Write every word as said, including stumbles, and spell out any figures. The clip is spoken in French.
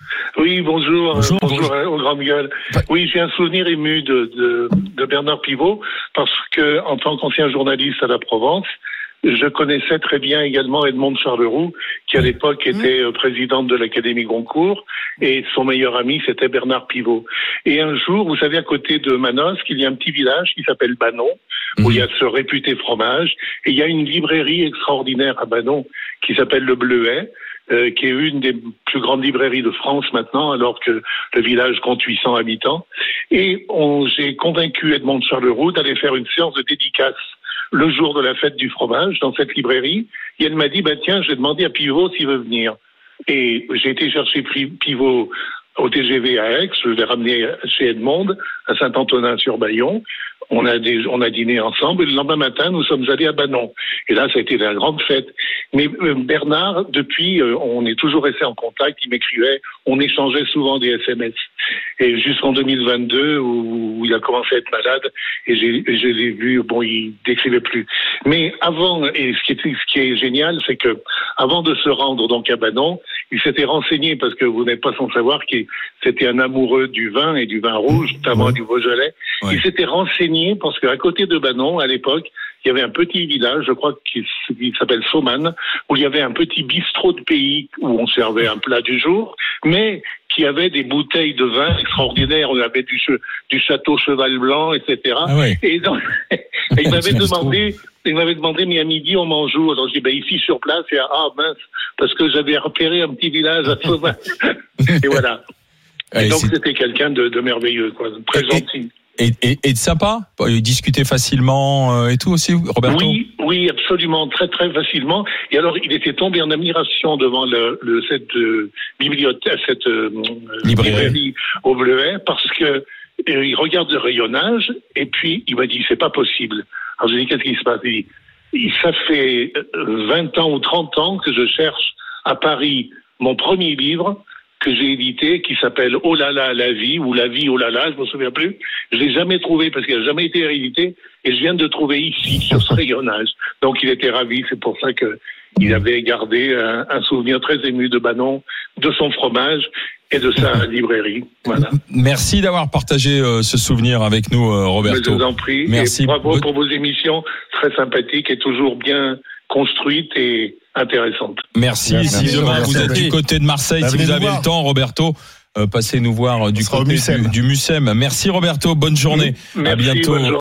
Oui, bonjour, bonjour, bonjour, bonjour au grand gueule. Oui, j'ai un souvenir ému de, de, de Bernard Pivot, parce que en tant qu'ancien journaliste à la Provence, je connaissais très bien également Edmond Charleroux, qui à l'époque était mmh. présidente de l'Académie Goncourt, et son meilleur ami, c'était Bernard Pivot. Et un jour, vous savez, à côté de Manosque, il y a un petit village qui s'appelle Banon, mmh. où il y a ce réputé fromage, et il y a une librairie extraordinaire à Banon qui s'appelle Le Bleuet, euh, qui est une des plus grandes librairies de France maintenant, alors que le village compte huit cents habitants. Et on, j'ai convaincu Edmond Charleroux d'aller faire une séance de dédicace le jour de la fête du fromage dans cette librairie, et elle m'a dit, bah tiens, j'ai demandé à Pivot s'il veut venir. Et j'ai été chercher Pivot au T G V à Aix, je l'ai ramené chez Edmond, à Saint-Antonin-sur-Bayon. On a, des, on a dîné ensemble, et le lendemain matin, nous sommes allés à Banon. Et là, ça a été la grande fête. Mais euh, Bernard, depuis, euh, on est toujours resté en contact, il m'écrivait, on échangeait souvent des S M S. Et jusqu'en deux mille vingt-deux, où, où il a commencé à être malade, et j'ai, je l'ai vu, bon, il décrivait plus. Mais avant, et ce qui est, ce qui est génial, c'est que avant de se rendre donc à Banon, il s'était renseigné, parce que vous n'êtes pas sans savoir qu'il c'était un amoureux du vin et du vin rouge, notamment ouais. du Beaujolais. Ouais. Il s'était renseigné parce qu'à côté de Banon, à l'époque, il y avait un petit village, je crois qu'il s'appelle Sauman, où il y avait un petit bistrot de pays où on servait un plat du jour, mais qui avait des bouteilles de vin extraordinaires. On avait du, du château Cheval Blanc, et cetera. Ah ouais. Et donc, il m'avait demandé, il m'avait demandé, mais à midi, on mange où? Alors, j'ai dit, ben, ici, sur place, et ah, mince, parce que j'avais repéré un petit village à Sauman. Et voilà. Et Allez, donc, c'est... c'était quelqu'un de, de merveilleux, quoi, de très et, gentil. Et, et, et de sympa, il discutait facilement euh, et tout aussi, Roberto. Oui, oui, absolument, très très facilement. Et alors, il était tombé en admiration devant le, le cette euh, bibliothèque, cette euh, librairie au Bleuet, parce que euh, il regarde le rayonnage et puis il m'a dit c'est pas possible. Alors je lui ai dit qu'est-ce qui se passe? Il dit ça fait vingt ans ou trente ans que je cherche à Paris mon premier livre que j'ai édité, qui s'appelle Oh là là, la vie, ou La vie, oh là là, je me souviens plus. Je l'ai jamais trouvé parce qu'il n'a jamais été réédité, et je viens de le trouver ici, sur ce rayonnage. Donc il était ravi, c'est pour ça que il avait gardé un, un souvenir très ému de Banon, de son fromage et de sa librairie. Voilà. Merci d'avoir partagé euh, ce souvenir avec nous, euh, Roberto. Je vous en prie. Merci. Et bravo pour vos émissions très sympathiques et toujours bien construites et intéressantes. Merci. Merci. Si demain vous êtes du côté de Marseille, bah, si vous avez le temps, Roberto, euh, passez nous voir du côté du, du Mucem. Merci Roberto, bonne journée. Merci, à bientôt.